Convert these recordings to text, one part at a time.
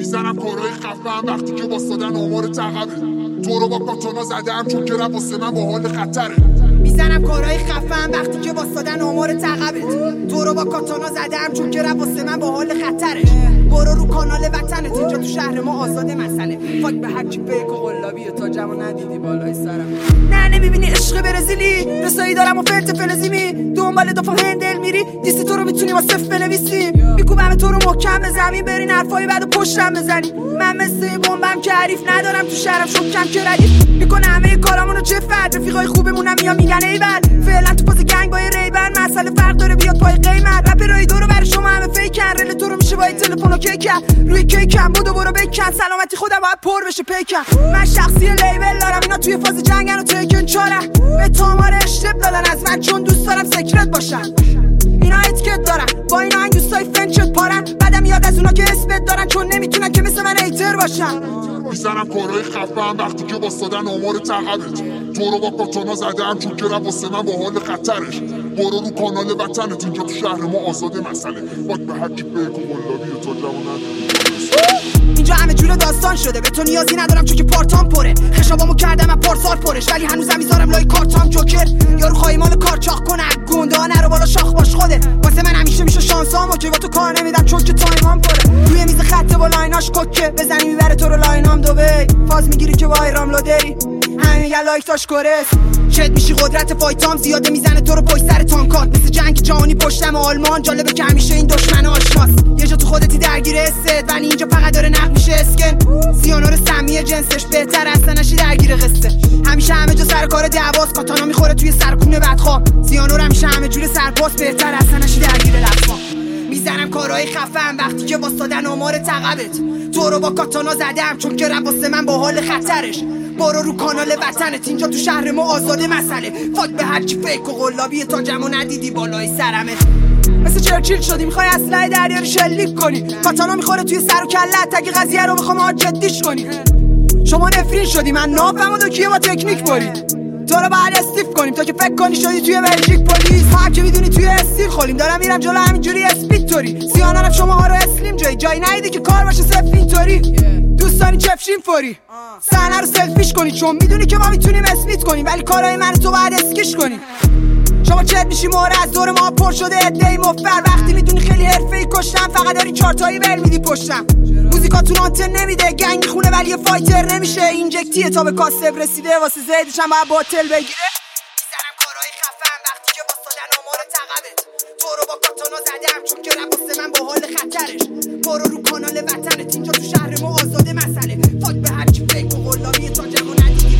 میزنم کارهای خفم وقتی که باستادن آمار تقبه. تو رو با کاتانا زدم چون که رپ واسه من با حال خطره. میزنم کارهای خفم وقتی که باستادن آمار تقبت. تو رو با کاتانا زدم چون که رپ واسه من با حال خطره. برو رو کانال وطنت، اینجا تو شهر ما آزاده مسئله. فاک به هر کی فیک و قلابیه تا جمع ندیدی بالای سرم. نه نمیبینی عشق برزیلی رسایی دارم و فرت فلزیمی. دنبال دفعه هندل میری دیست تو رو میتونی با صف بنویسیم. میکوبم تو رو محکم به زمین برین حرفای بعدو پشتم بزنی. من مثل بمبم که حریف ندارم تو شهرم شکم که ردیف میکنه همه کارامونو چه فرد. رفیقای خوبمونم میان میگن ایول فعلا تو فاز گنگ با ریبن. مسئله فرق داره بیاد پای قیمت. رپ رای دورو برای شما همه فیکن. رل تو رو میشه با تلفن و کیکم روی کیکم بودو برو بکن. سلامتی خودم باید پر بشه پیکم. من شخصی لیبل دارم اینا توی فاز جنگن و تیکن چارم. به تامار اشتب دادن از من چون دوست دارم سکرت باشم. اینا اتکت دارن با اینا این دوستای فنچت پارن. بعدم یاد از اونا که اسمت دارن چون نمیتونن که مثل من ایتر باشن. میزنم کارهای خفم وقتی که باستادن آمار تقبت. تو رو با کاتانا زدم چون که رپ واسه من با حال خطرش. برو رو کانال وطنت، اینجا تو شهر ما آزاده مسئله. فاک به هر کی فیک و قلابیه تا جمع ندیدی. اینجا همه جور داستان شده به تو نیازی ندارم چون که پارتام پره. خشابامو کردم از پارسال پرش ولی هنوزم میذارم لای کارتام جوکر. یارو خواهی مال کار چاق کنه گوندا نرو بالا شاخ باش خودت. واسه من همیشه میشه شانسامو که با تو کار نمیدم چون که تایمام پره. روی میز خط با لایناش کوکه بزنی میبره تو رو لاینام دوبی. فاز میگیری که با ایرام لودری همین یه لایک تاش کرس. چت میشی قدرت فایتام زیاده میزنه تو رو پشت سر تانکات. مثل جنگ جهانی پشتم آلمان. جالبه که همیشه این دشمن آشناست. یه جا تو خودتی درگیر استت ولی اینجا فقط داره نقد میشه اسکن. سیانور سمی جنسش بهتر اصلا نشی درگیر قصه. همیشه همه جا سر کار دعواست. کاتانا میخوره توی سرکونه بدخواه. سیانور همیشه همه جور سرپاس بهتر اصلا نشی درگیر لطفا. میزنم کارهای خفم وقتی که باستادن آمار تقبت. تو رو با کاتانا زدم چون که رپ واسه من با حال خطرش. برو رو کانال وطنت، اینجا تو شهر ما آزاده مسئله. فاک به هر کی فیک و قلابیه تا جمع ندیدی بالای سرمت. مثل چرچیل شدی میخوای اسلحه دریا رو شلیک کنی. کاتانا میخوره توی سر و کلت اگه قضیه رو بخوام جدیش کنی. شما نفرین شدی من نافم و دوکیه با تکنیک برید. تو رو بعد استیف کنیم تا که فکر کنی شدی توی بلژیک پلیس. ما هم که میدونی توی استیل خولیم. دارم میرم جلو همینجوری اسپید توری. سیانانم شما ها رو اسلیم جایی ندیدی که کار باشه صرف اینطوری. دوستانی چفشیم فوری صحنه رو سلفیش کنی چون میدونی که ما میتونیم اسمیت کنیم ولی کارهای من تو باید اسکیش کنی. شما چت میشی مهره از دور ما پر شده ادعی مفر. وقتی میدونی خیلی حرفه‌ای کشتم فقط داری چارتایی ول میدی پشتم. موزیکاتون آنتن نمیده گنگ میخونه ولی یه فایتر نمیشه. اینجکتیه تا به کاسب رسیده واسه زیدش هم باید باتل بگیره. میزنم کارهای خفم وقتی که باستادن آمار تقبت. تو رو با کاتانا زدم چون که رپ واسه من با حال خطرش. برو رو کانال وطنت، اینجا تو شهر ما آزاده مسئله. فاک به هر کی فیک و قلابیه تا جمع ندیدی.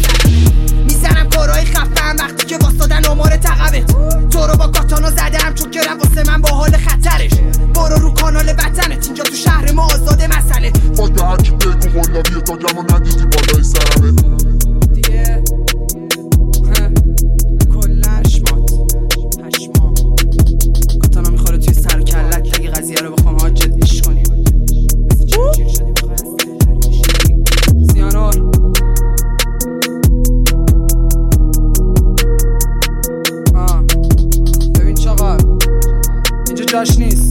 میزنم کارهای خفم وقتی که باستادن آمار تقبت. تو رو با کاتانا زدم چون که رپ واسه من با حال خطرش. برو رو کانال وطنت، اینجا تو شهر ما آزاده مسئله. فاک به هر کی فیک و قلابیه تا جمع ندیدی بالای سرمت. دیگه کلا پشما کاتانا میخوره توی سر کلت اگه قضیه رو بخوام جدیش کنیم. سیانور ببین چاقا اینجا جاش نیست.